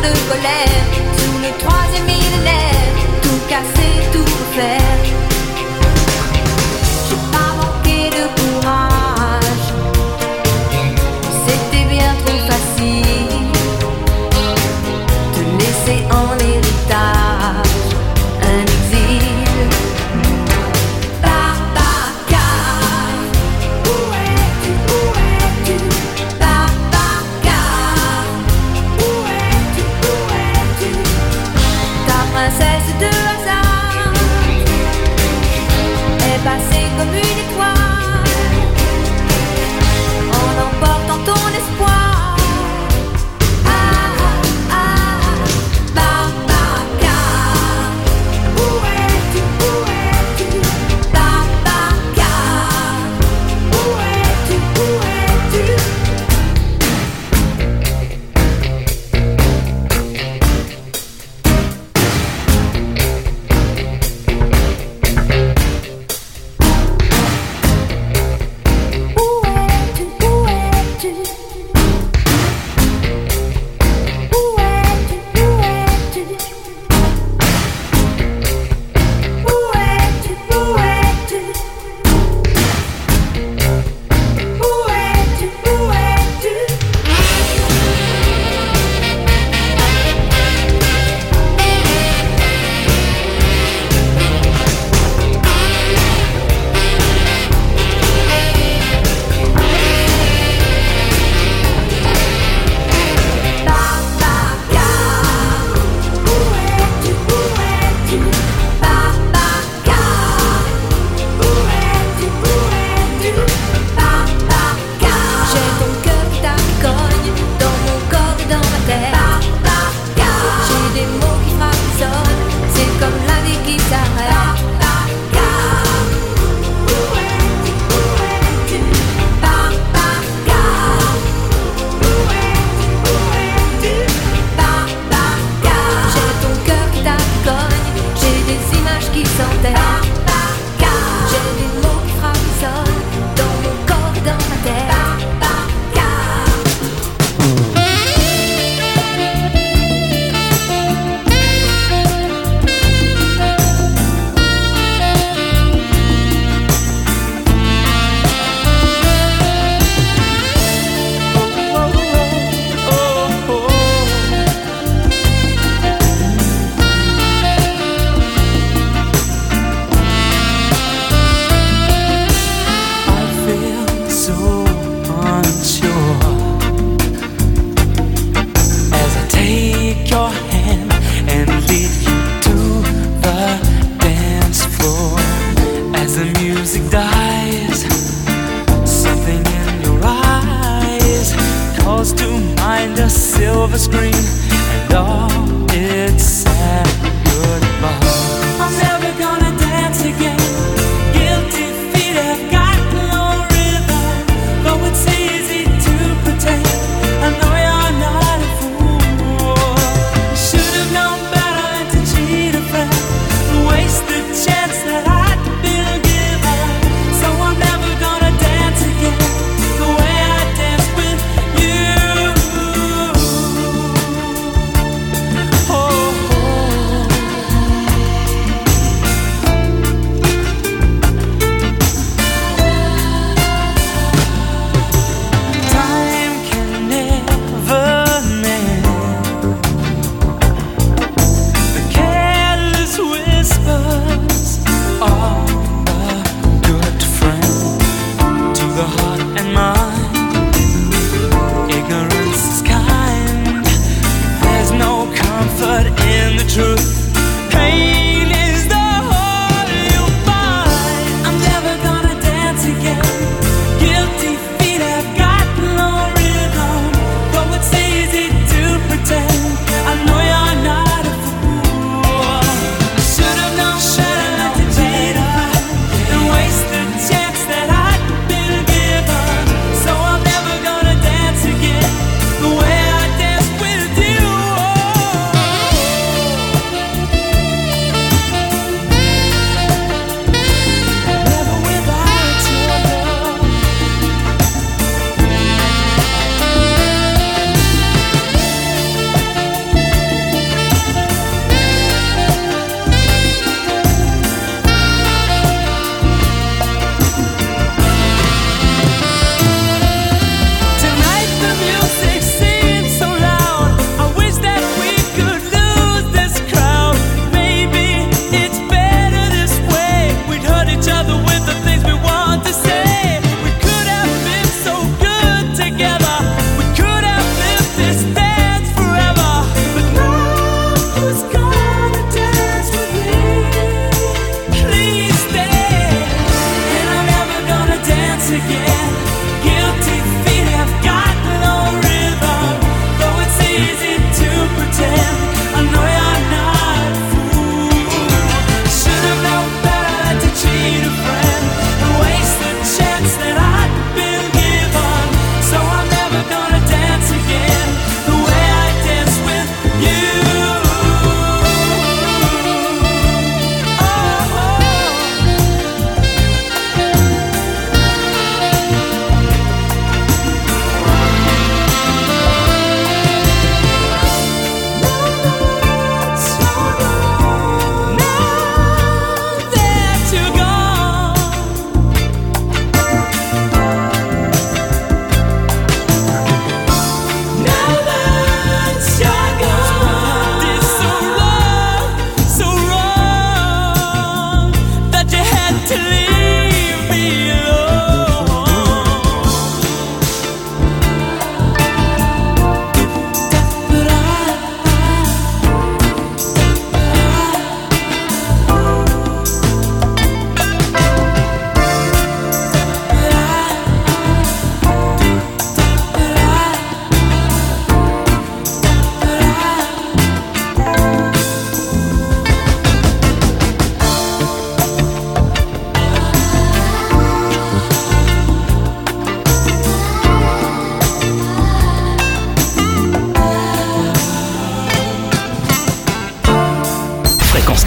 de colère. Sous le troisième millénaire, tout casser, tout refaire. J'ai pas manqué de courage, c'était bien trop facile de laisser en héritage un exil. Babacar, où es-tu, Babacar, où es-tu, ta princesse de hasard est passée comme une étoile en emportant ton espoir. Babacar, où es-tu, Babacar, où es-tu,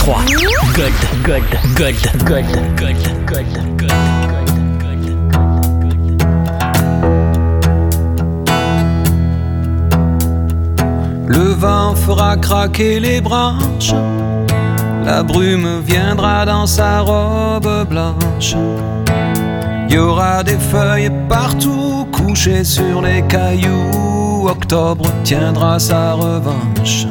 103. Gold. Le vent fera craquer les branches, la brume viendra dans sa robe blanche. Il y aura des feuilles partout couchées sur les cailloux. Octobre tiendra sa revanche.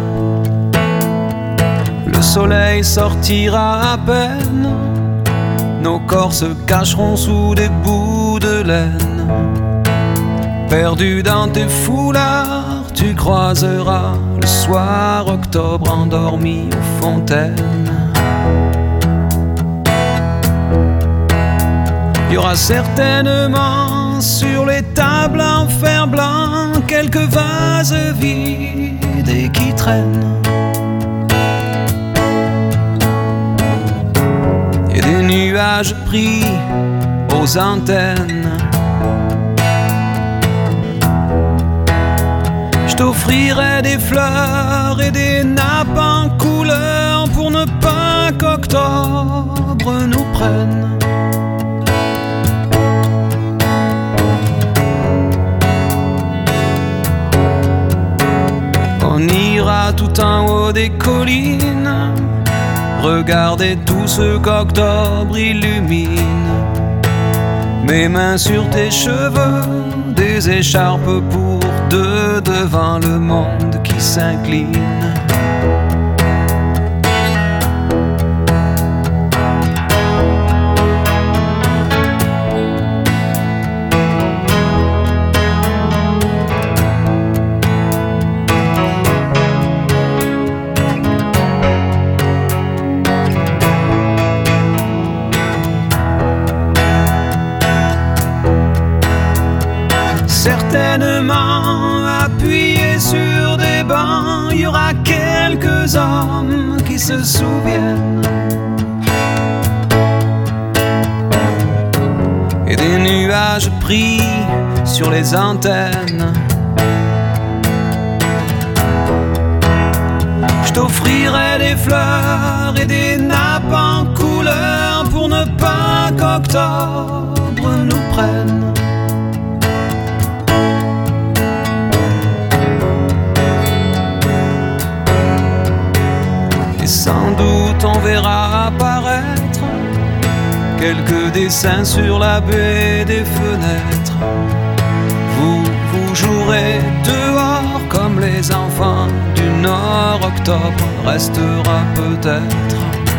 Le soleil sortira à peine, nos corps se cacheront sous des bouts de laine. Perdu dans tes foulards, tu croiseras le soir octobre endormi aux fontaines. Il y aura certainement sur les tables en fer blanc quelques vases vides et qui traînent. Et des nuages pris aux antennes. Je t'offrirai des fleurs et des nappes en couleur pour ne pas qu'octobre nous prenne. On ira tout en haut des collines, regarder tout ce qu'octobre illumine. Mes mains sur tes cheveux, des écharpes pour deux devant le monde qui s'incline. Certainement appuyés sur des bancs, il y aura quelques hommes qui se souviennent. Et des nuages pris sur les antennes. Je t'offrirai des fleurs et des nappes en couleur pour ne pas qu'octobre nous prenne. Et sans doute on verra apparaître quelques dessins sur la baie des fenêtres. Vous jouerez dehors comme les enfants du Nord. Octobre restera peut-être.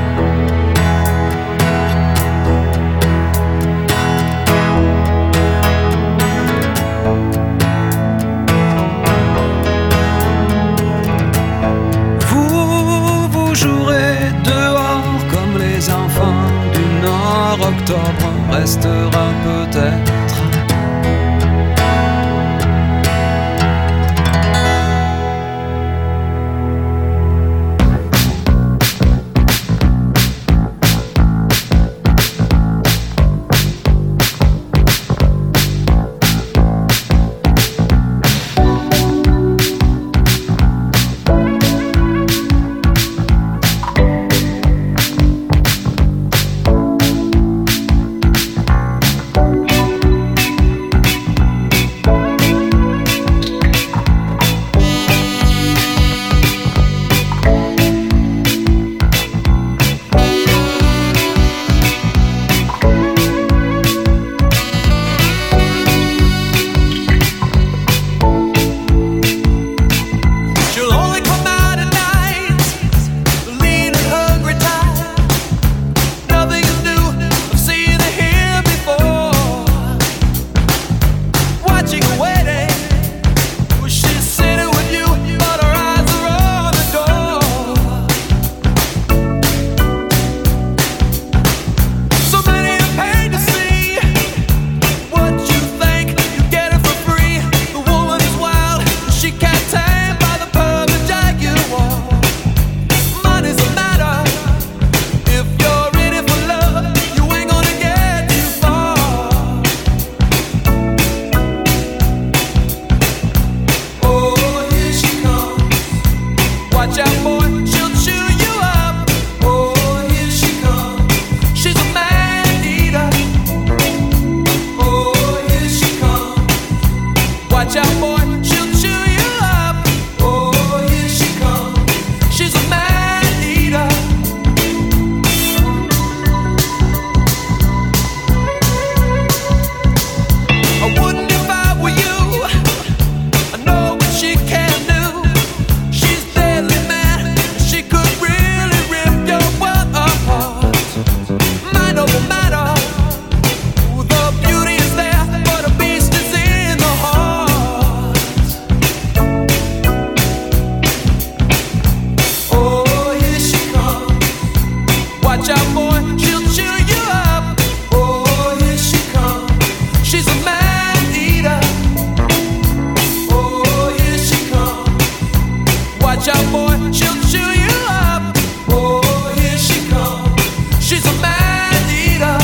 Vous jouerez dehors comme les enfants du Nord. Octobre restera peut-être. Watch out, boy, she'll chew you up. Oh, here she comes. She's a man eater. I wouldn't if I were you. I know what she can do. She's deadly mad. She could really rip your world apart. Mind over matter. The beauty is there, but a beast is in the heart. Oh, here she comes. Watch out, boy, she'll chew you up. Oh, here she comes. She's a man eater. Oh, here she comes. Watch out, boy, she'll chew you up. Oh, here she comes. She's a man eater.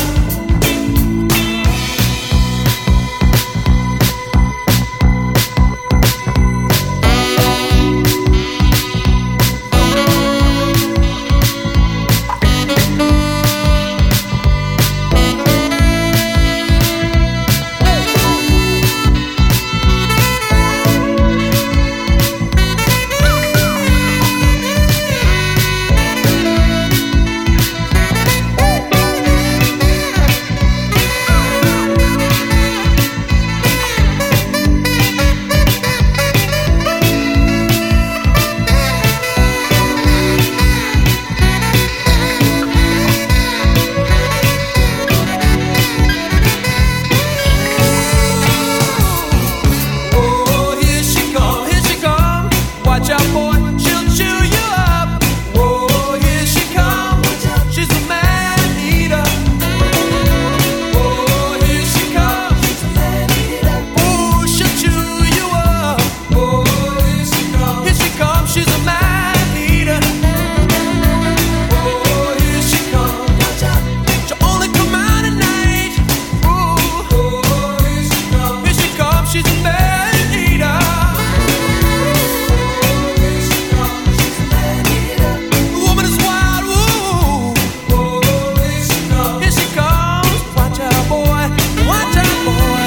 Oh, here she come, here she come. Watch out, boy, she'll chew you up. Oh, here she comes. She's a man eater. Oh, here she comes. Oh, she'll chew you up. Oh, here she comes. Here she comes. She's a man eater. Oh, here she comes. She'll only come out at night. Oh, here she comes. Here she comes. She's a man eater. The woman is wild. Ooh. Here she comes. Watch out, boy. Watch out, boy.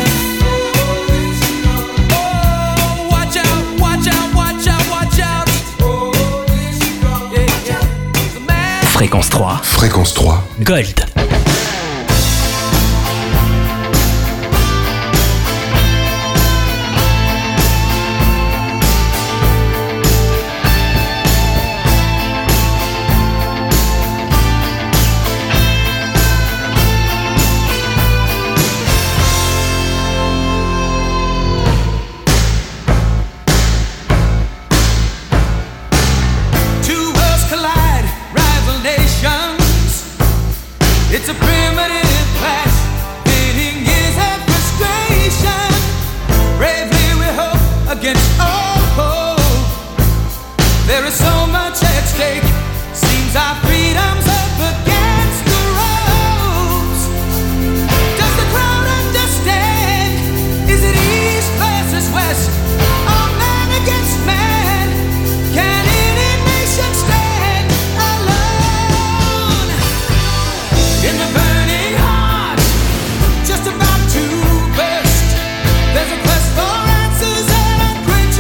Oh, watch out, watch out, watch out, watch out. Yeah, yeah. The man. Fréquence 3, Fréquence 3. Gold. Two worlds collide, rival nations. It's a primitive clash, pitting years of frustration. Bravely we hope against all hope. There is so much at stake. Seems our freedom's up against the ropes. Does the crowd understand? Is it east versus west? Or man against man? Can any nation stand alone? In the burning heart, just about to burst, there's a quest for answers and unquenchable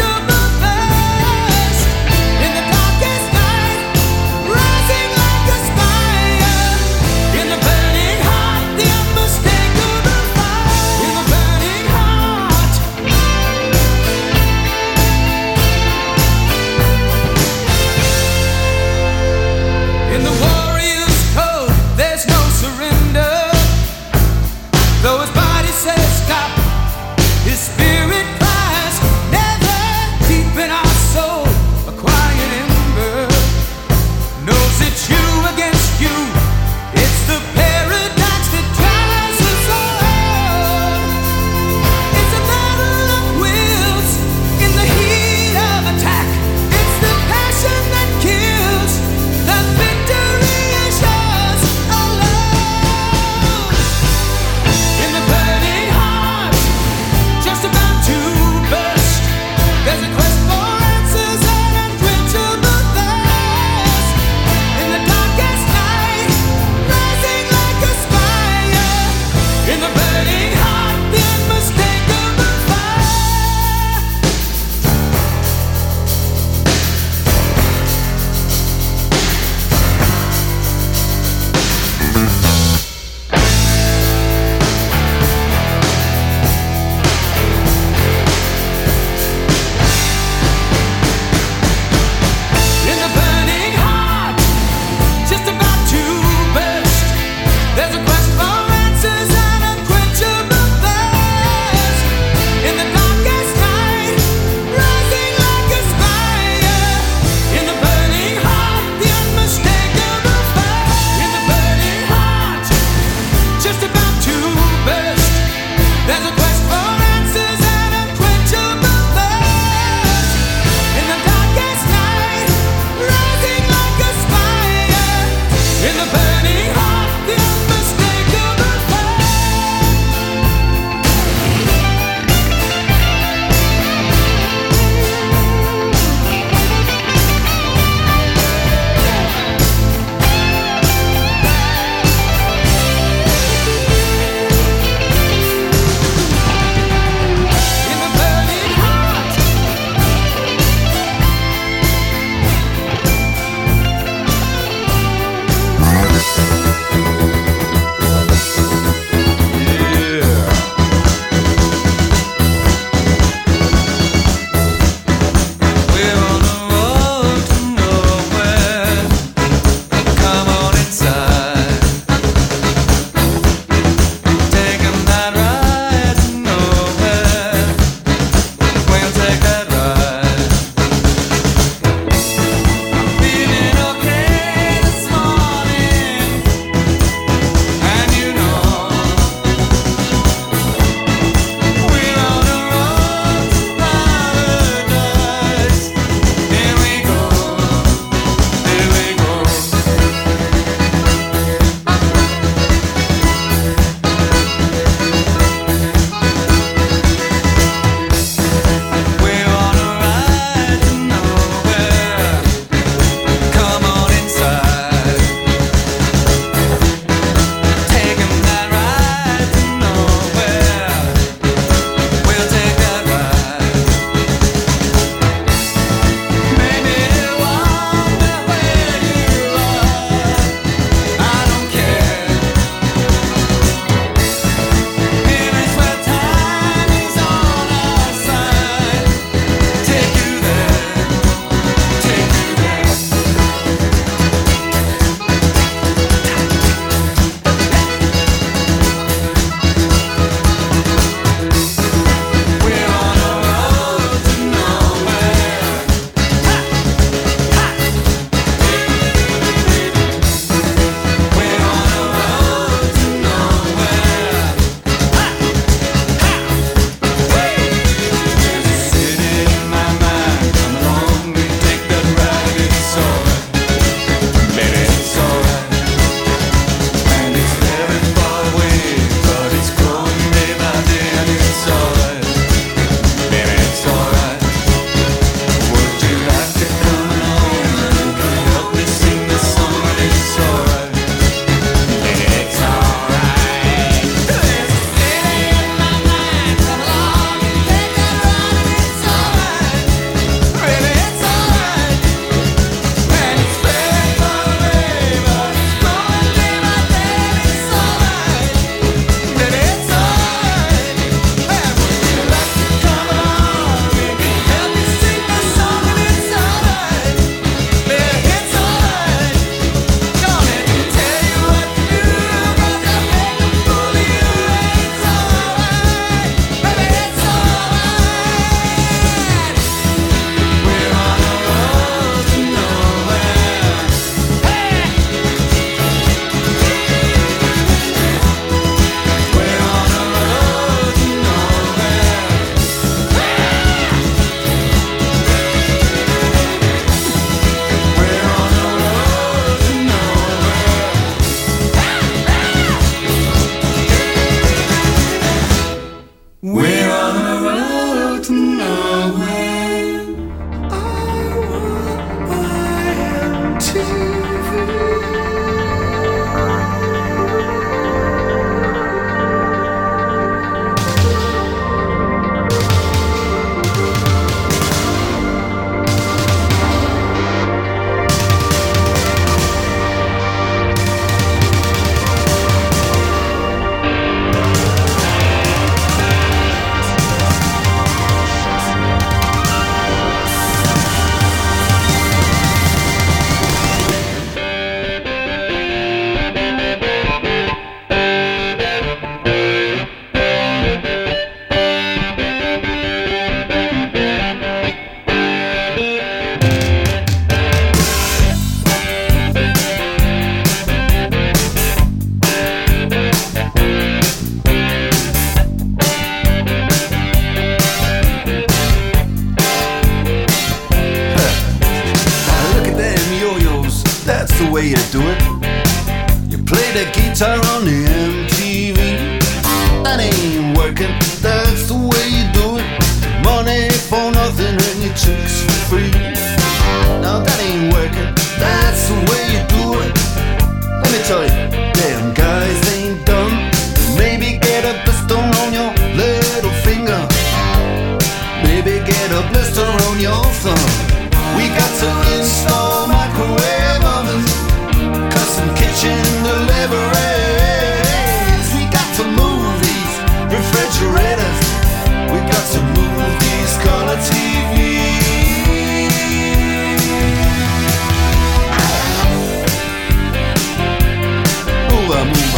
get a blister on your thumb. We got to install microwave ovens, custom kitchen deliveries. We got to move these refrigerators. We got to move these color TVs. Move on, move on.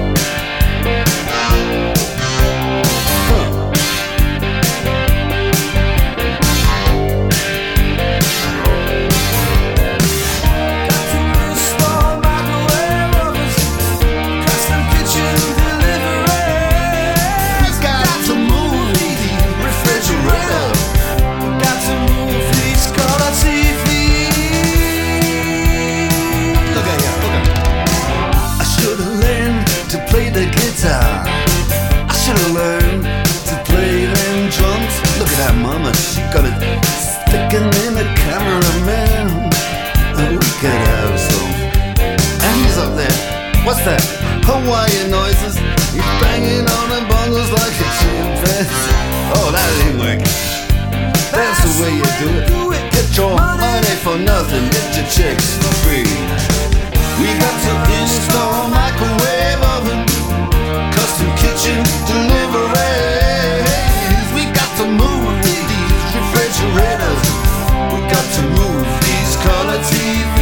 I should've learned to play them drums. Look at that mama, she got it sticking in the cameraman. We could have some. And he's up there, what's that? Hawaiian noises. He's banging on the bongos like a chimpanzee. Oh, that ain't working. That's the way you do it. Get your money for nothing, get your chicks for free. We got to install microwave oven, custom kitchen deliveries. We got to move these refrigerators. We got to move these color TVs.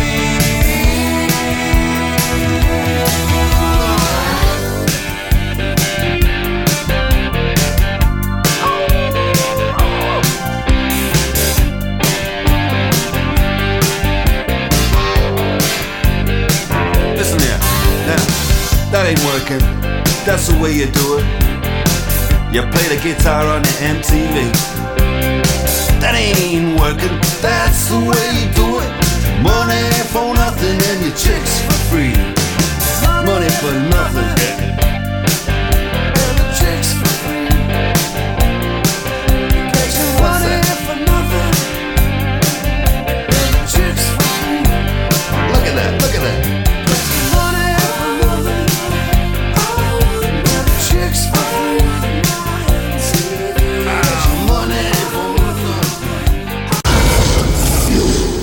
Listen here, now, that ain't working. That's the way you do it. You play the guitar on the MTV. That ain't working. That's the way you do it. Money for nothing and your chicks for free. Money for nothing and the chicks for free. What's that? For nothing and the chicks for free. Look at that, look at that. Money for nothing.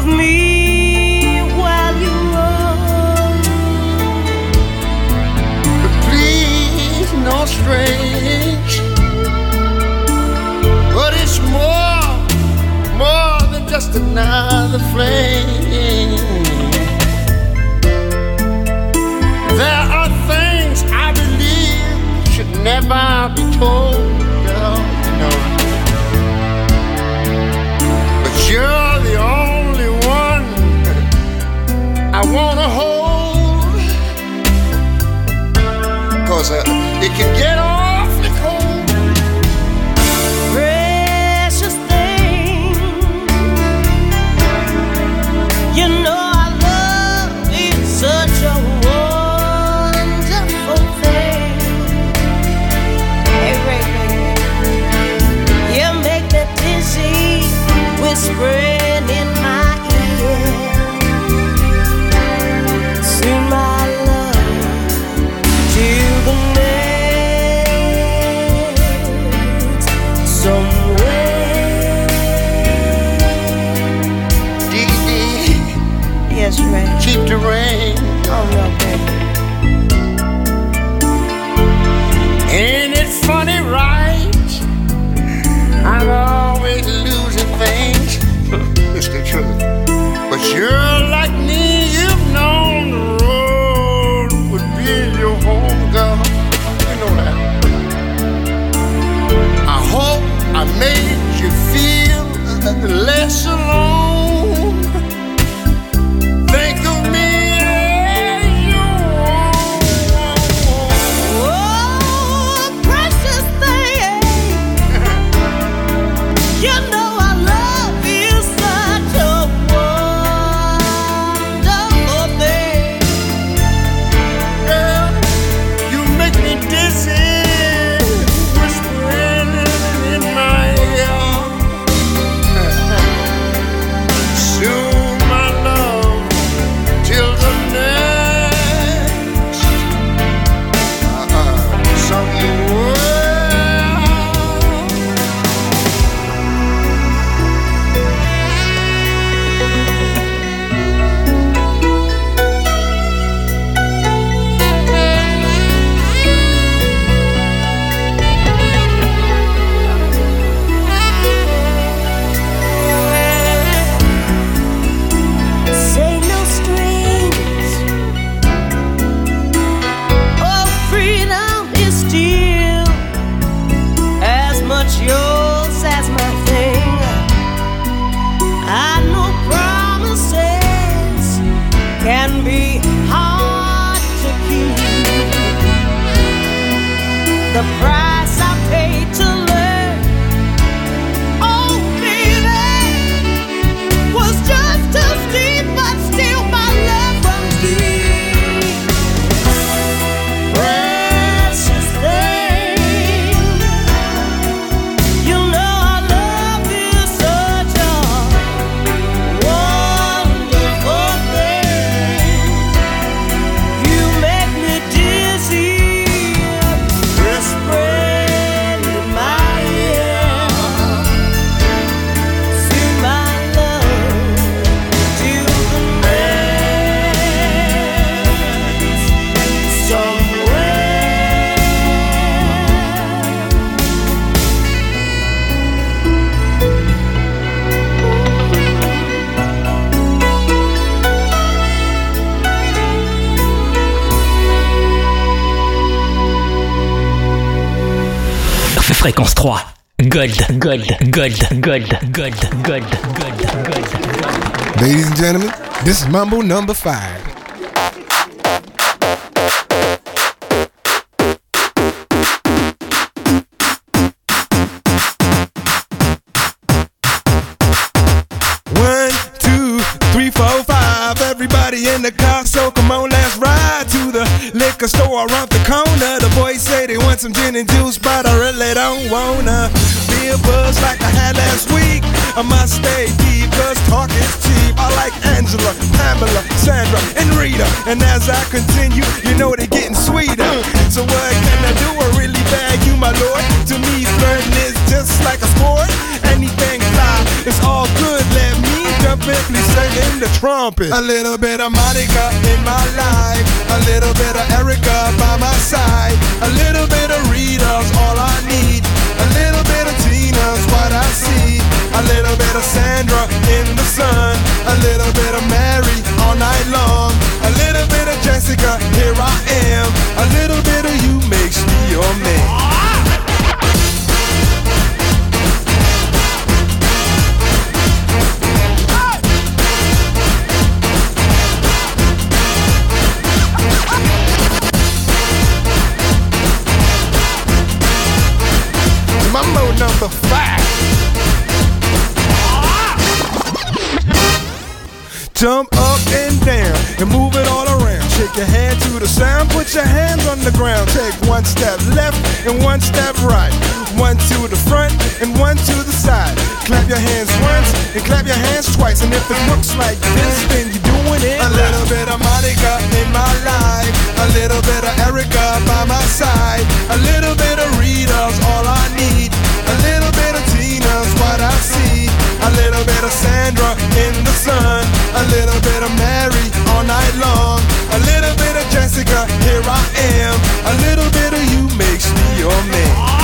of me while you roam. But please, no strange. But it's more than just another flame. There are things I believe should never be told, girl, you know. But you're the only one I wanna hold, 'cause it can get awfully cold. Precious thing, you know I love you, such a wonderful thing. Hey, Ray, you make me dizzy, whispering in my ear. Soon my love till the next somewhere. Dee, Yes, Ray. keep the rain. Oh no, baby. Ain't it funny, right? I'm always losing things. It's the truth. But you're like me, you've known the road would be your home, girl. You know that. I hope I made you feel less alone. Think of me as you want. Oh, precious thing, you know I love you, such a wonderful thing. Girl, you make me dizzy, whispering in my ear. Soon, my love, till the next somewhere. Say no strings. Oh, freedom is still as much yours as my thing. I know promises can be hard to keep. The price I paid to learn, oh baby, was just too steep, but still my love runs deep. Precious thing, you know I love you, such a wonderful thing. You make me dizzy, whispering in my ear. Sing my love till the next somewhere. Fréquence 3. Gold, gold, gold, gold, gold, gold, gold, gold. Ladies and gentlemen, this is Mambo number 5. One, two, three, four, five. Everybody in the car, so come on, let's ride to the liquor store around the corner. The boys say they want some gin and juice, but I really don't wanna be a buzz like I had last week. I must stay deep, cause talk is cheap. I like Angela, Pamela, Sandra, and Rita. And as I continue, you know they're getting sweeter. So what can I do? I really bag you, my lord. To me, flirting is just like a sport. Anything fly, it's all good. Let me jump rhythmically singing the trumpet. A little bit of Monica in my life, a little bit of Erica by my side, a little bit of Rita's all I need, a little bit of Tina's what I see, a little bit of Sandra in the sun, a little bit of Mary all night long, a little bit of Jessica, here I am, a little bit of you makes me your man. Mambo number 5. Jump up and down and move it all around. Shake your hand to the sound, put your hands on the ground. Take one step left and one step right. One to the front and one to the side. Clap your hands once and clap your hands twice. And if it looks like this, then you're doing it. A little bit of Monica in my life, a little bit of Erica by my side, a little bit of Rita's all I need, a little bit of Tina's what I see, a little bit of Sandra in the sun, a little bit of Mary all night long, a little bit of Jessica, here I am, a little bit of you makes me your man.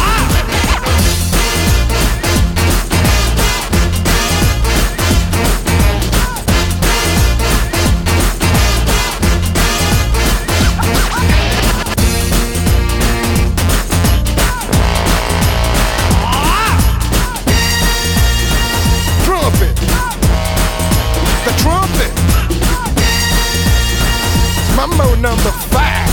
Mambo number 5.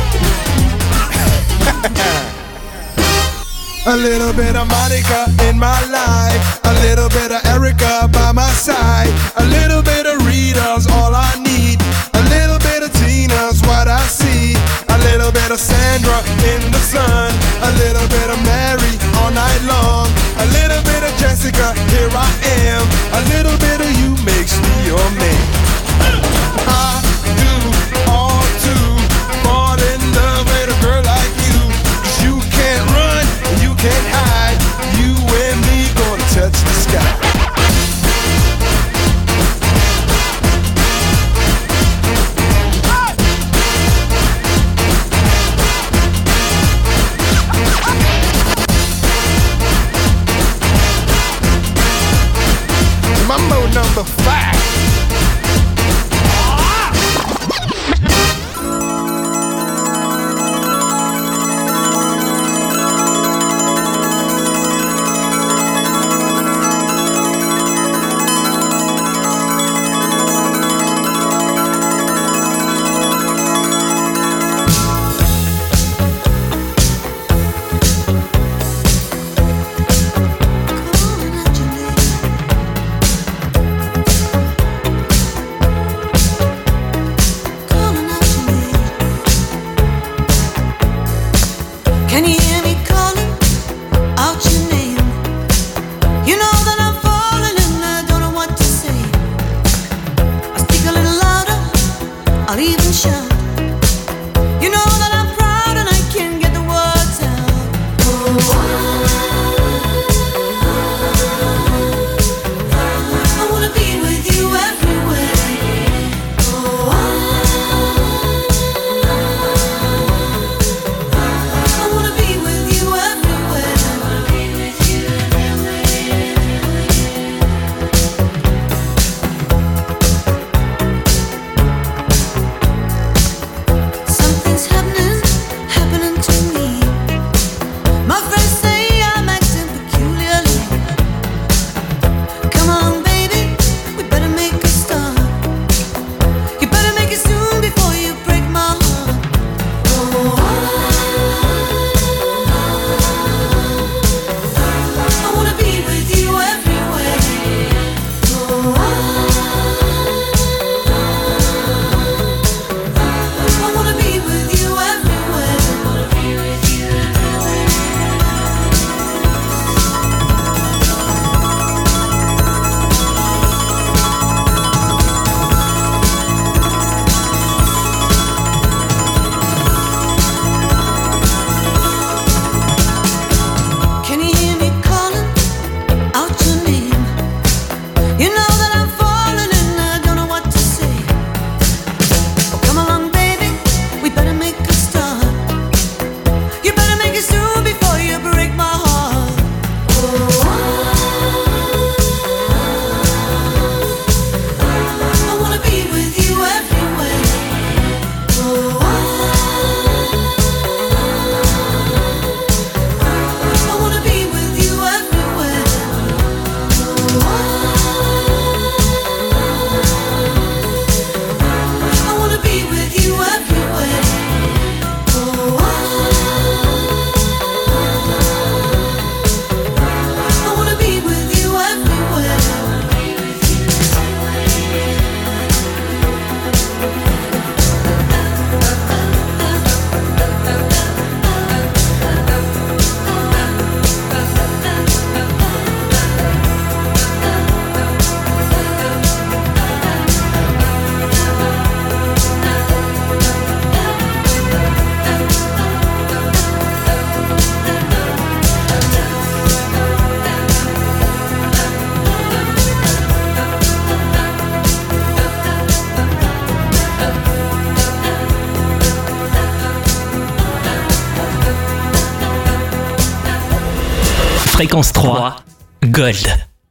A little bit of Monica in my life, a little bit of Erica by my side, a little bit of Rita's all I need, a little bit of Tina's what I see, a little bit of Sandra in the sun, a little bit of Mary all night long, a little bit of Jessica, here I am, a little bit of you makes me your man. I do all to fall in love with a girl like you, 'cause you can't run and you can't hide, you and me gonna touch the sky. Mambo number 5. Fréquence 3, Gold.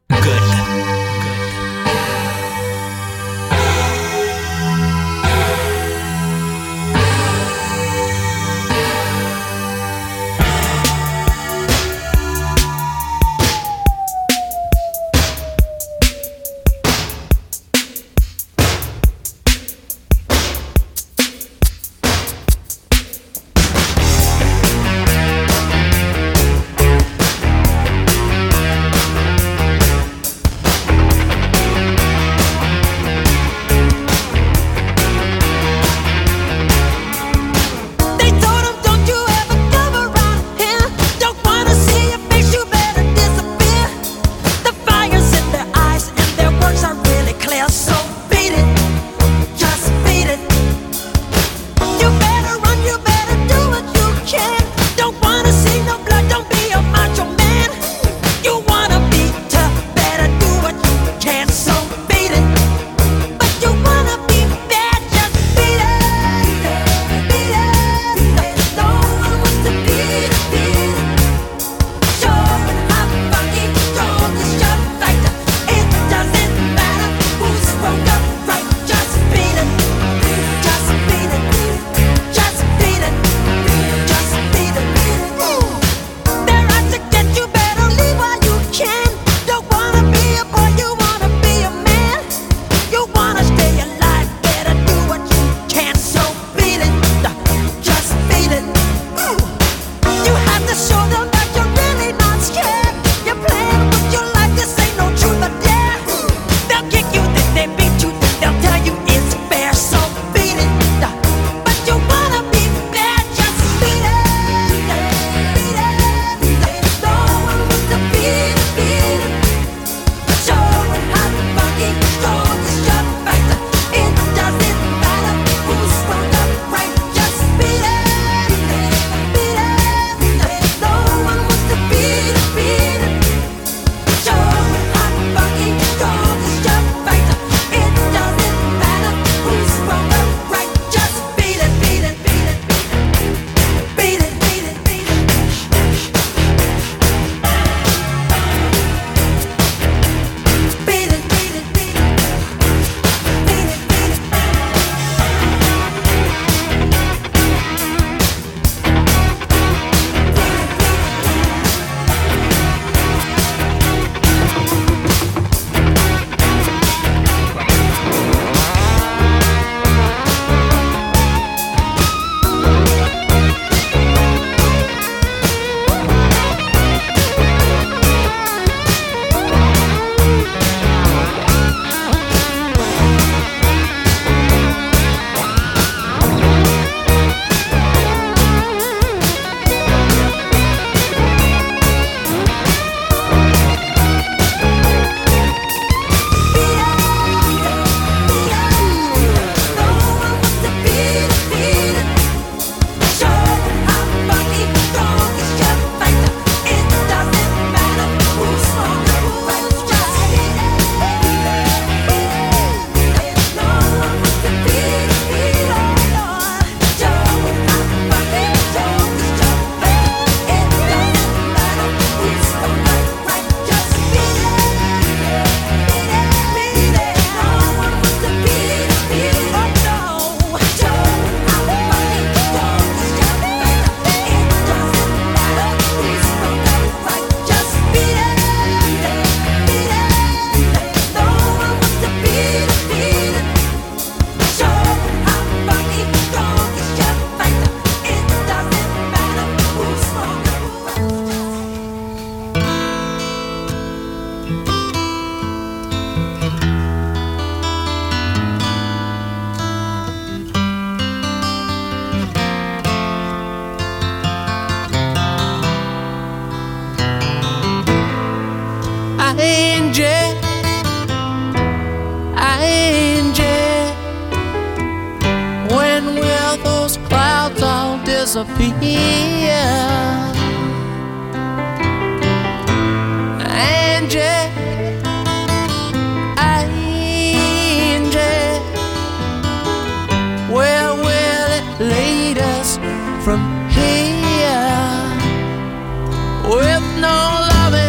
disappear. Angie, Angie, where will it lead us from here? With no loving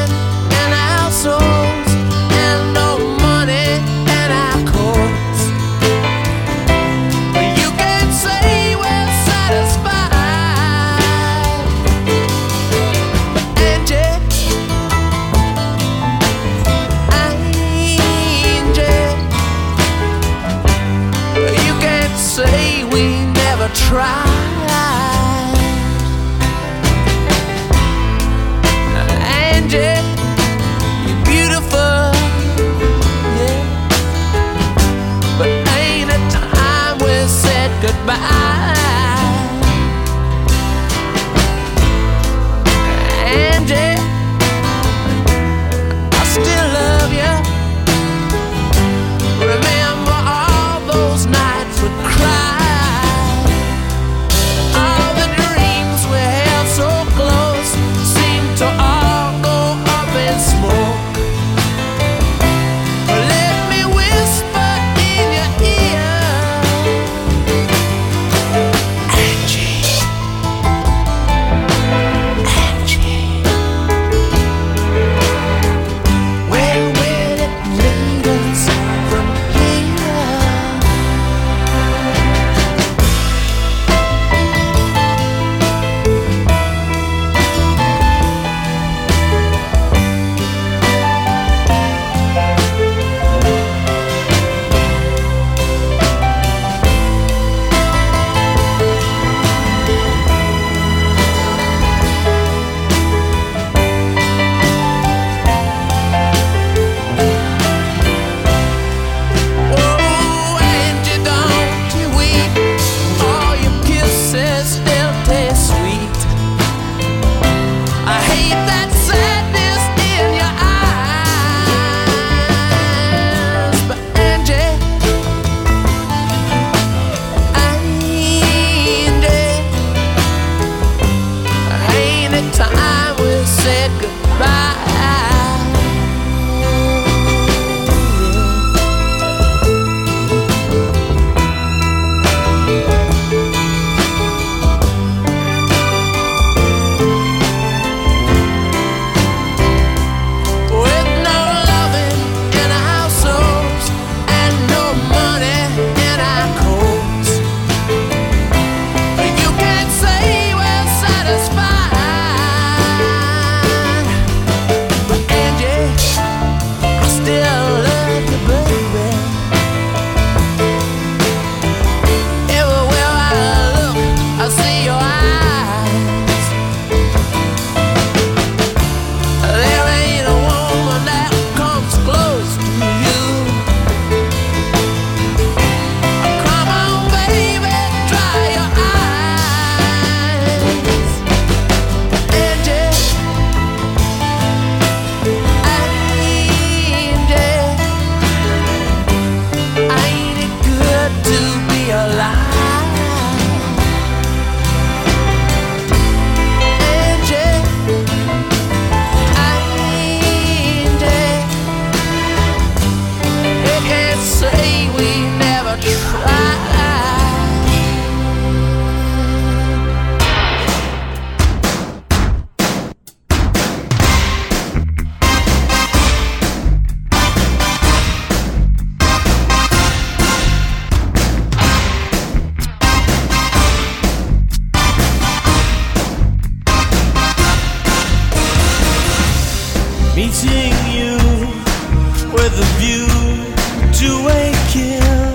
meeting you with a view to a kill.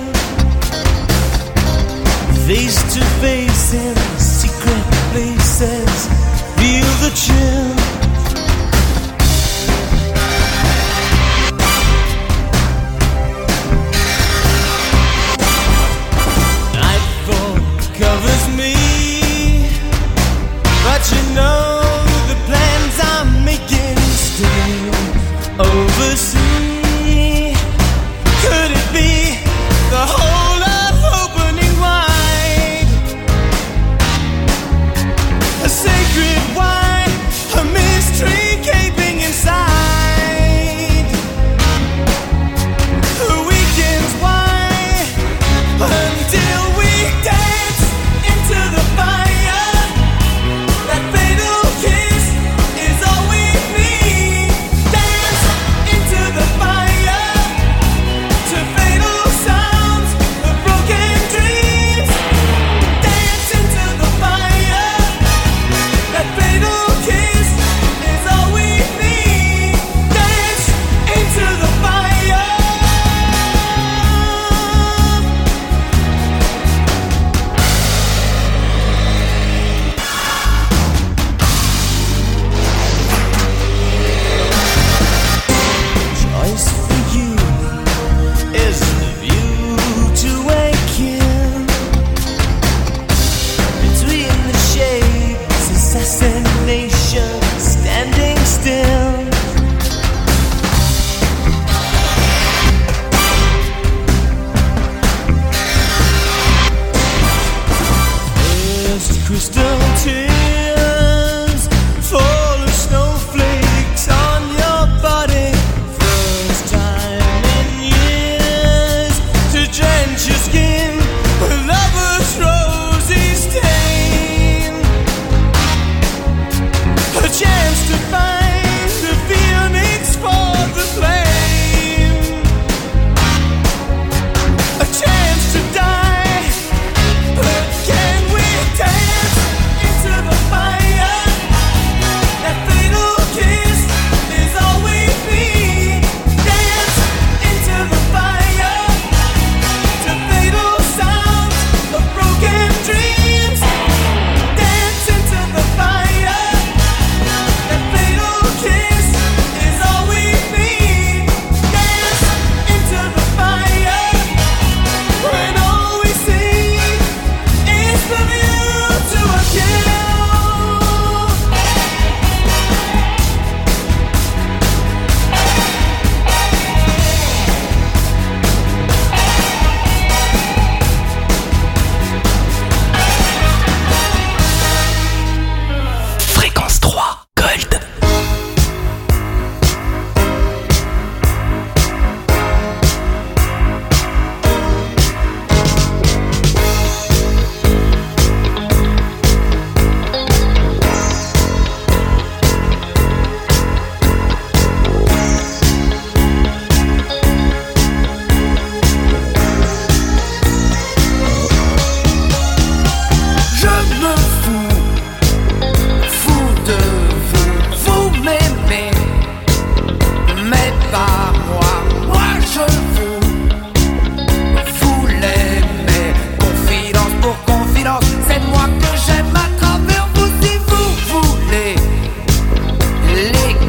Face to face in secret places, feel the chill.